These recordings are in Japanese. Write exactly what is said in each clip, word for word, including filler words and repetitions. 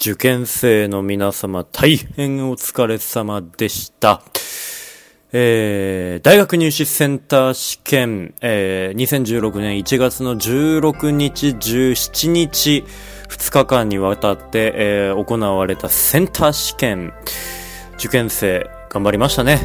受験生の皆様大変お疲れ様でした。えー、大学入試センター試験、えー、にせんじゅうろくねんいちがつのじゅうろくにちじゅうしちにちふつかかんにわたって、えー、行われたセンター試験、受験生頑張りましたね。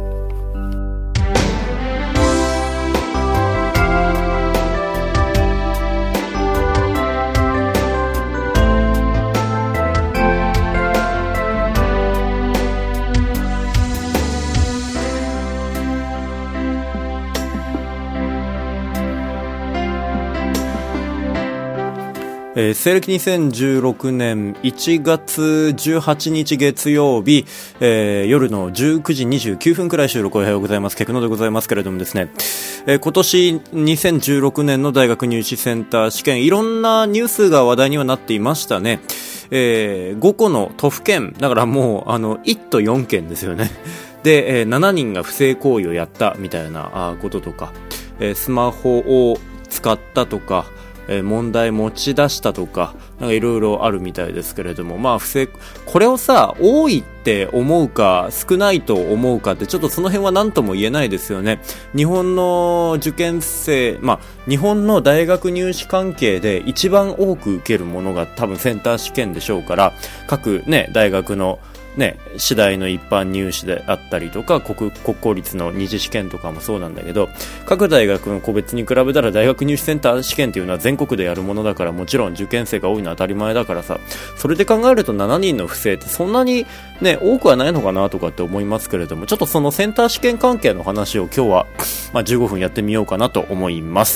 えー、西暦にせんじゅうろくねんいちがつじゅうはちにち月曜日、えー、夜のじゅうくじにじゅうきゅうふんくらい収録おはようございます。ケクノでございますけれどもですね、えー、今年にせんじゅうろくねんの大学入試センター試験、いろんなニュースが話題にはなっていましたね。えー、ごこの都府県だからもうあのいち都よんけんですよね。で、えー、しちにんが不正行為をやったみたいなあこととか、えー、スマホを使ったとか、えー、問題持ち出したとか、なんかいろいろあるみたいですけれども、まあ不正、これをさ、多いって思うか、少ないと思うかって、ちょっとその辺は何とも言えないですよね。日本の受験生、まあ日本の大学入試関係で一番多く受けるものが多分センター試験でしょうから、各ね、大学のね、次第の一般入試であったりとか、国、国公立の二次試験とかもそうなんだけど、各大学の個別に比べたら大学入試センター試験っていうのは全国でやるものだから、もちろん受験生が多いのは当たり前だからさ、それで考えるとしちにんの不正ってそんなにね、多くはないのかなとかって思いますけれども、ちょっとそのセンター試験関係の話を今日は、まあ、じゅうごふんやってみようかなと思います。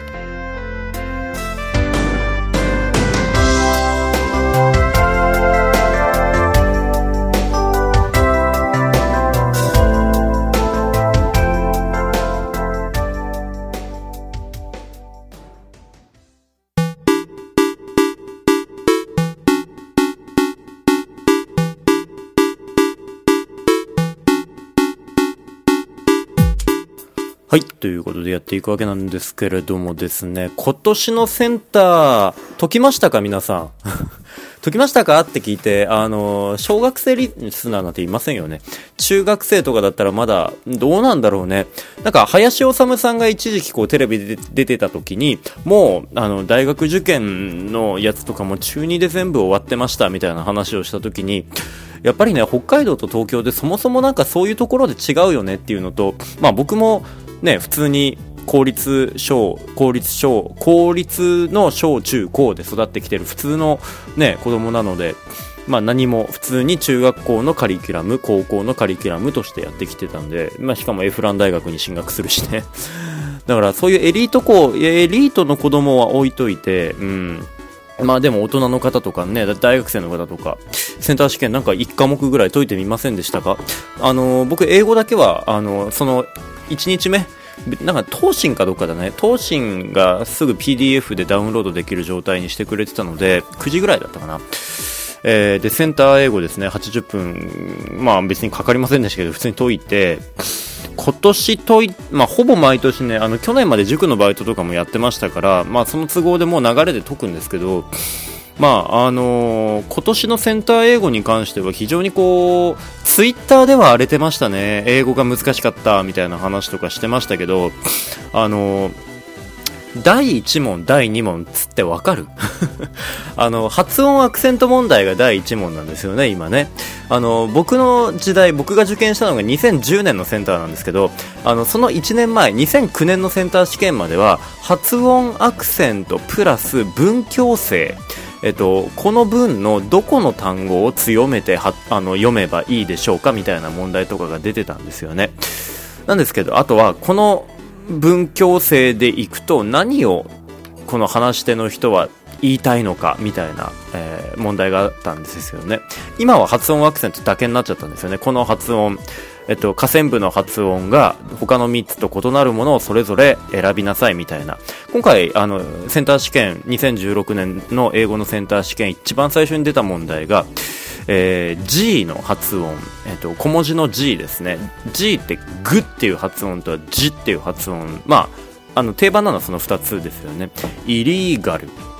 はい、ということでやっていくわけなんですけれどもですね、今年のセンター解きましたか皆さん解きましたかって聞いて、あの小学生リスナーなんていませんよね。中学生とかだったらまだどうなんだろうね。なんか林修さんが一時期こうテレビで出てた時に、もうあの大学受験のやつとかも中にで全部終わってましたみたいな話をした時に、やっぱりね、北海道と東京でそもそもなんかそういうところで違うよねっていうのと、まあ僕もね、普通に公立小、公立小、公立の小中高で育ってきてる普通のね、子供なので、まあ何も普通に中学校のカリキュラム、高校のカリキュラムとしてやってきてたんで、まあしかもエフラン大学に進学するしね。だからそういうエリート校、エリートの子供は置いといて、うん。まあでも大人の方とかね、大学生の方とか、センター試験なんかいちかもくぐらい解いてみませんでしたか？あの、僕英語だけは、あの、その、いちにちめ、なんか東進かどっかだね、東進がすぐ ピーディーエフ でダウンロードできる状態にしてくれてたので、くじぐらいだったかな。えー、で、センター英語ですね、はちじゅっぷん、まあ別にかかりませんでしたけど、普通に解いて、今年解い、まあほぼ毎年ね、あの去年まで塾のバイトとかもやってましたから、まあその都合でもう流れで解くんですけど、まああのー、今年のセンター英語に関しては非常にこうツイッターでは荒れてましたね。英語が難しかったみたいな話とかしてましたけど、あのー、だいいち問だいに問つってわかるあの発音アクセント問題がだいいち問なんですよね今ね。あの僕の時代、僕が受験したのがにせんじゅうねんのセンターなんですけど、あのそのいちねんまえにせんきゅうねんのセンター試験までは発音アクセントプラス文強制、えっと、この文のどこの単語を強めてはあの読めばいいでしょうかみたいな問題とかが出てたんですよね。なんですけど、あとはこの文強制でいくと何をこの話し手の人は言いたいのかみたいな、えー、問題があったんですよね。今は発音アクセントだけになっちゃったんですよね。この発音、えっと、下線部の発音が他のみっつと異なるものをそれぞれ選びなさいみたいな。今回あのセンター試験にせんじゅうろくねんの英語のセンター試験一番最初に出た問題が、えー、G の発音、えっと、小文字の G ですね。G ってグっていう発音とは G っていう発音、まああの定番なのはそのふたつですよね。イリーガル、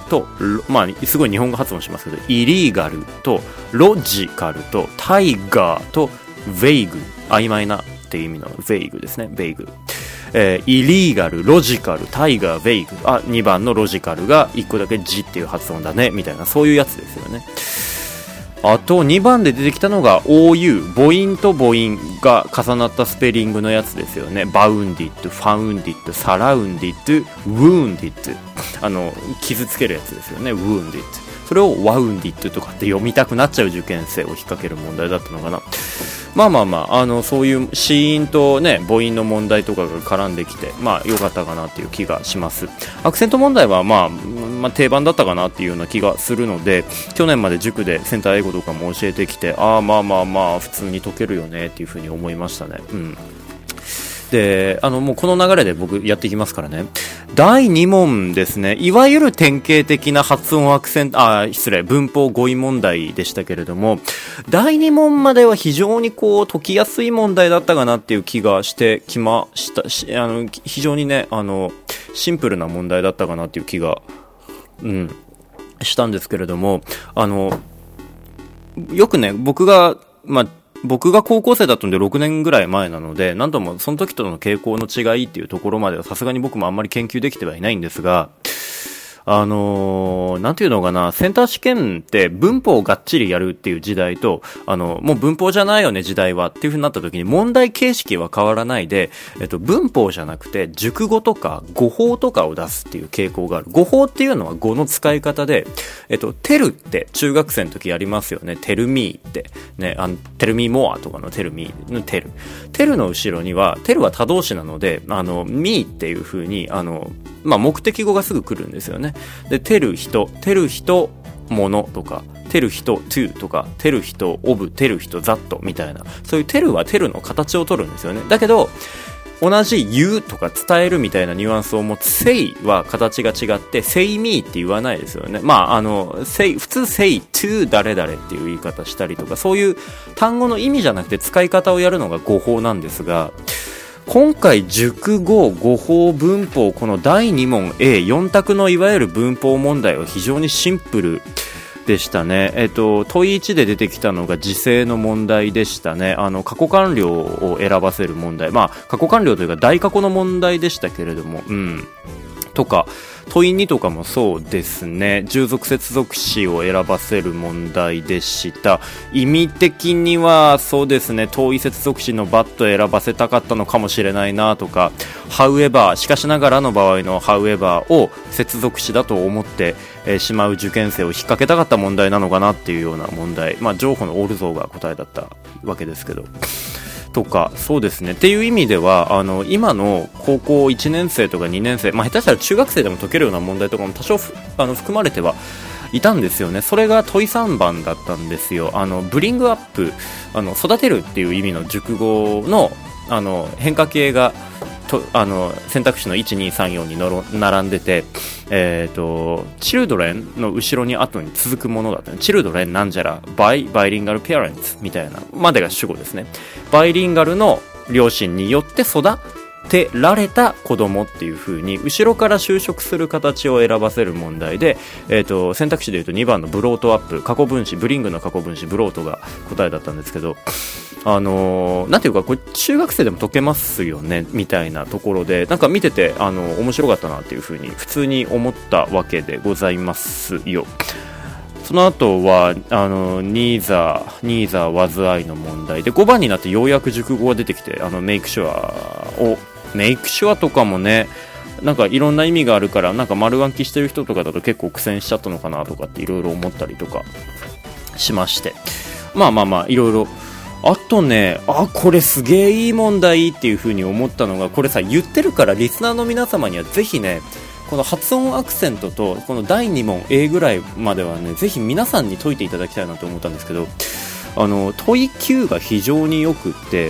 と、まあ、すごい日本語発音しますけど、イリーガルとロジカルとタイガーとヴェイグ、曖昧なっていう意味のヴェイグですね、ヴェイグ。えー、イリーガル、ロジカル、タイガー、ヴェイグ。あ、にばんのロジカルがいっこだけジっていう発音だね、みたいな、そういうやつですよね。あとにばんで出てきたのが オーユー、母音と母音が重なったスペリングのやつですよね。バウンディッド、ファウンディッド、サラウンディッド、ウーンディッド。あの、傷つけるやつですよね、ウーンディッド。それをワウンディッドとかって読みたくなっちゃう受験生を引っ掛ける問題だったのかな。まあまあまあ、あの、そういう子音とね、母音の問題とかが絡んできて、まあ良かったかなっていう気がします。アクセント問題はまあ、まあ定番だったかなっていうような気がするので、去年まで塾でセンター英語とかも教えてきて、ああまあまあまあ、普通に解けるよねっていうふうに思いましたね。うん。で、あの、もうこの流れで僕やっていきますからね。だいに問ですね。いわゆる典型的な発音アクセント、あ、失礼、文法語彙問題でしたけれども、だいに問までは非常にこう解きやすい問題だったかなっていう気がしてきましたし、あの、非常にね、あの、シンプルな問題だったかなっていう気が、うん、したんですけれども、あの、よくね、僕が、まあ、僕が高校生だったんでろくねんぐらい前なので、何度もその時との傾向の違いっていうところまではさすがに僕もあんまり研究できてはいないんですが、あのー、なんていうのかな、センター試験って文法をがっちりやるっていう時代と、あの、もう文法じゃないよね時代はっていう風になった時に問題形式は変わらないで、えっと、文法じゃなくて熟語とか語法とかを出すっていう傾向がある。語法っていうのは語の使い方で、えっと、テルって中学生の時やりますよね。テルミーって。ね、あの、テルミーモアとかのテルミーのテル。テルの後ろには、テルは他動詞なので、あの、ミーっていう風に、あの、まあ、目的語がすぐ来るんですよね。で、テル人、テル人、ものとか、テル人、トゥとか、テル人、オブ、テル人、ザットみたいな、そういうテルはテルの形を取るんですよね。だけど、同じ言うとか伝えるみたいなニュアンスを持つ say は形が違って say me って言わないですよね。まあ、あの、say、普通 say to 誰々っていう言い方したりとか、そういう単語の意味じゃなくて使い方をやるのが語法なんですが、今回熟語、語法、文法、このだいに問 A、よん択のいわゆる文法問題は非常にシンプルでしたね。えっと、問いいちで出てきたのが時制の問題でしたね。あの、過去完了を選ばせる問題。まあ、過去完了というか大過去の問題でしたけれども、うん。とか、問いにとかもそうですね。従属接続詞を選ばせる問題でした。意味的にはそうですね。同意接続詞の but 選ばせたかったのかもしれないなとか、however、しかしながらの場合の however を接続詞だと思ってえー、しまう受験生を引っ掛けたかった問題なのかなっていうような問題。まあ、情報のオールゾーが答えだったわけですけど。とか、そうですね。っていう意味では、あの、今の高校いちねん生とかにねん生、まあ、下手したら中学生でも解けるような問題とかも多少あの含まれてはいたんですよね。それが問いさんばんだったんですよ。あの、ブリングアップ、あの、育てるっていう意味の熟語の、あの、変化形が、とあの選択肢のいち、に、さん、よんにのろ並んでて、えーと、チルドレンの後ろに後に続くものだったね。チルドレンなんじゃら、バイ、バイリンガルペアレンツみたいなまでが主語ですね。バイリンガルの両親によって育てられた子供っていう風に後ろから就職する形を選ばせる問題で、えーと、選択肢でいうとにばんのブロートアップ、過去分詞、ブリングの過去分詞ブロートが答えだったんですけど、あのー、なんていうかこれ中学生でも解けますよねみたいなところで、なんか見ててあの面白かったなっていう風に普通に思ったわけでございますよ。その後はあのニーザーニーザーワズアイの問題でごばんになってようやく熟語が出てきて、あのメイクシュアをメイクシュアとかもね、なんかいろんな意味があるから、なんか丸暗記してる人とかだと結構苦戦しちゃったのかなとかっていろいろ思ったりとかしまして、まあまあまあいろいろ。あとね、あ、これすげえいい問題っていう風に思ったのが、これさ言ってるからリスナーの皆様にはぜひね、この発音アクセントとこのだいに問 A ぐらいまではね、ぜひ皆さんに解いていただきたいなと思ったんですけど、あの問いきゅうが非常によくって、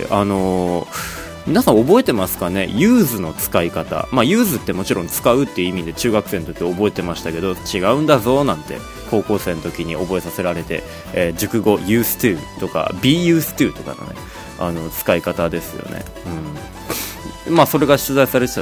あの皆さん覚えてますかね。use の使い方、まあ use ってもちろん使うっていう意味で中学生の時覚えてましたけど、違うんだぞなんて高校生の時に覚えさせられて、えー、熟語 used to とか be used to とかのね、あの使い方ですよね。うん、まあそれが出題されてた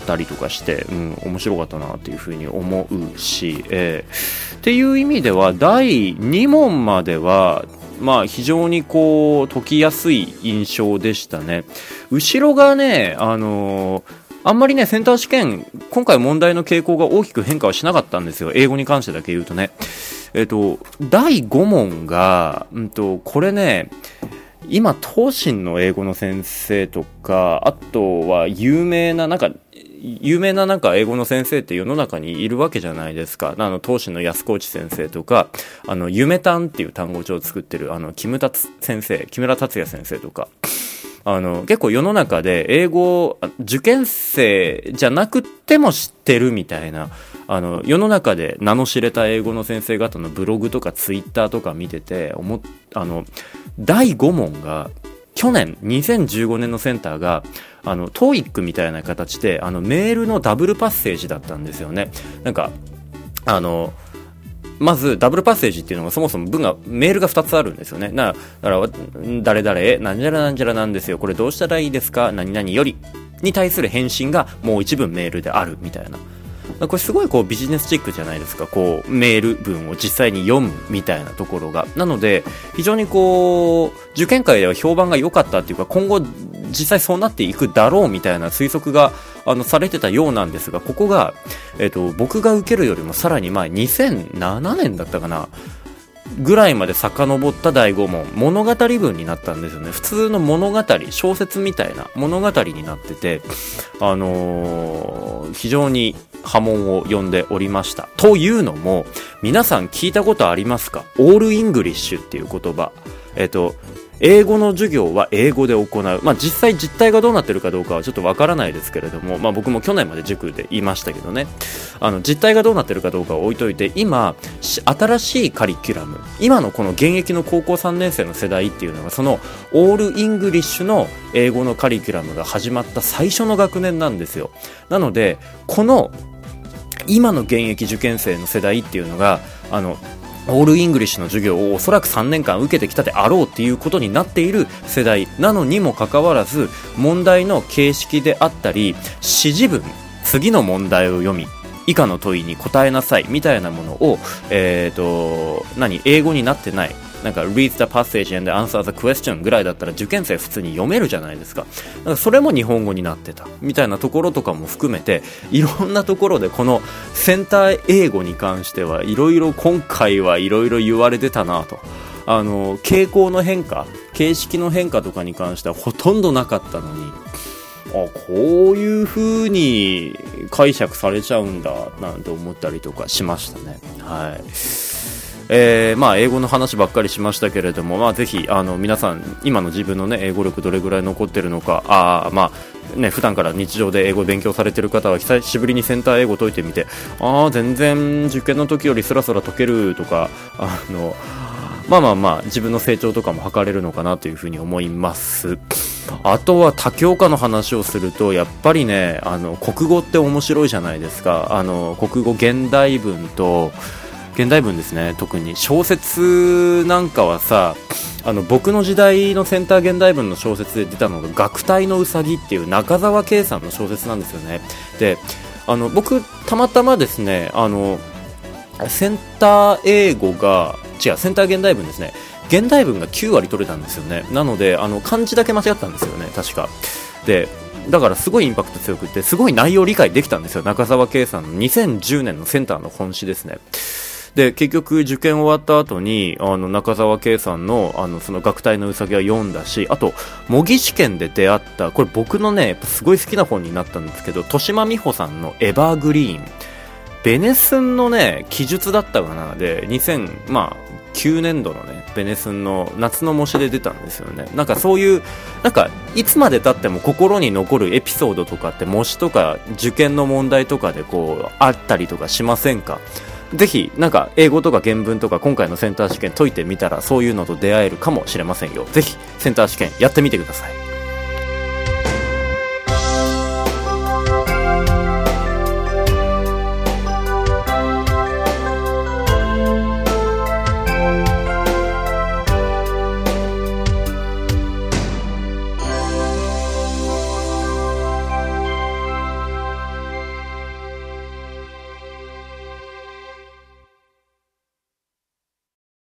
たりとかして、うん、面白かったなっていうふうに思うし、えー、っていう意味ではだいに問まではまあ非常にこう解きやすい印象でしたね。後ろがね、あのー、あんまりねセンター試験今回問題の傾向が大きく変化はしなかったんですよ。英語に関してだけ言うとね、えっとだいご問が、うんとこれね今東進の英語の先生とか、あとは有名ななんか有名ななんか英語の先生って世の中にいるわけじゃないですか。あの東進の安河内先生とか、あの夢単っていう単語帳を作ってるあの木村先生木村達也先生とか、あの結構世の中で英語受験生じゃなくても知ってるみたいな、あの世の中で名の知れた英語の先生方のブログとかツイッターとか見てて思っあのだいご問が去年にせんじゅうごねんのセンターがあの トーイック みたいな形であのメールのダブルパッセージだったんですよね。なんかあのまずダブルパッセージっていうのがそもそも文がメールがふたつあるんですよね。だから誰々なんじゃらなんじゃらなんですよ、これどうしたらいいですか、何々よりに対する返信がもう一文メールであるみたいな、これすごいこうビジネスチックじゃないですか。こうメール文を実際に読むみたいなところが、なので非常にこう受験会では評判が良かったっていうか、今後実際そうなっていくだろうみたいな推測があのされてたようなんですが、ここが、えっと、僕が受けるよりもさらに前にせんななねんだったかなぐらいまで遡っただいご問、物語文になったんですよね。普通の物語、小説みたいな物語になってて、あのー、非常に波紋を呼んでおりました。というのも、皆さん聞いたことありますか？オールイングリッシュっていう言葉。えっと、英語の授業は英語で行う。まあ実際実態がどうなってるかどうかはちょっとわからないですけれども、まあ僕も去年まで塾で言いましたけどね、あの実態がどうなってるかどうかは置いといて、今新しいカリキュラム、今のこの現役の高校さんねん生の世代っていうのが、そのオールイングリッシュの英語のカリキュラムが始まった最初の学年なんですよ。なのでこの今の現役受験生の世代っていうのが、あのオールイングリッシュの授業をおそらくさんねんかん受けてきたであろうっていうことになっている世代なのにもかかわらず、問題の形式であったり指示文、次の問題を読み以下の問いに答えなさいみたいなものを、えーと何英語になってない、なんか read the passage and answer the question ぐらいだったら受験生普通に読めるじゃないですか。なんかそれも日本語になってたみたいなところとかも含めて、いろんなところでこのセンター英語に関してはいろいろ今回はいろいろ言われてたなと。あの傾向の変化、形式の変化とかに関してはほとんどなかったのに、あ、こういう風に解釈されちゃうんだなんて思ったりとかしましたね。はい。えー、まあ英語の話ばっかりしましたけれども、まあぜひあの皆さん今の自分のね英語力どれぐらい残ってるのか、ああまあね普段から日常で英語勉強されてる方は久しぶりにセンター英語解いてみて、ああ全然受験の時よりスラスラ解けるとか、あのまあまあまあ自分の成長とかも図れるのかなというふうに思います。あとは多教科の話をすると、やっぱりねあの国語って面白いじゃないですか。あの国語現代文と現代文ですね。特に小説なんかはさ、あの僕の時代のセンター現代文の小説で出たのが学隊のうさぎっていう中沢圭さんの小説なんですよね。で、あの僕たまたまですね、あのセンター英語が違うセンター現代文ですね、現代文がきゅうわり取れたんですよね。なのであの漢字だけ間違ったんですよね確かで、だからすごいインパクト強くてすごい内容理解できたんですよ。中沢圭さんのにせんじゅうねんのセンターの本誌ですね。で結局受験終わった後にあの中沢圭さん の, あのその学隊のうさぎは読んだし、あと模擬試験で出会った、これ僕のねやっぱすごい好きな本になったんですけど、豊島美穂さんのエバーグリーン、ベネスンのね記述だったかなでにせんきゅうねんどのねベネスンの夏の模試で出たんですよね。なんかそういうなんかいつまで経っても心に残るエピソードとかって模試とか受験の問題とかでこうあったりとかしませんか？ぜひなんか英語とか原文とか今回のセンター試験解いてみたらそういうのと出会えるかもしれませんよ。ぜひセンター試験やってみてください。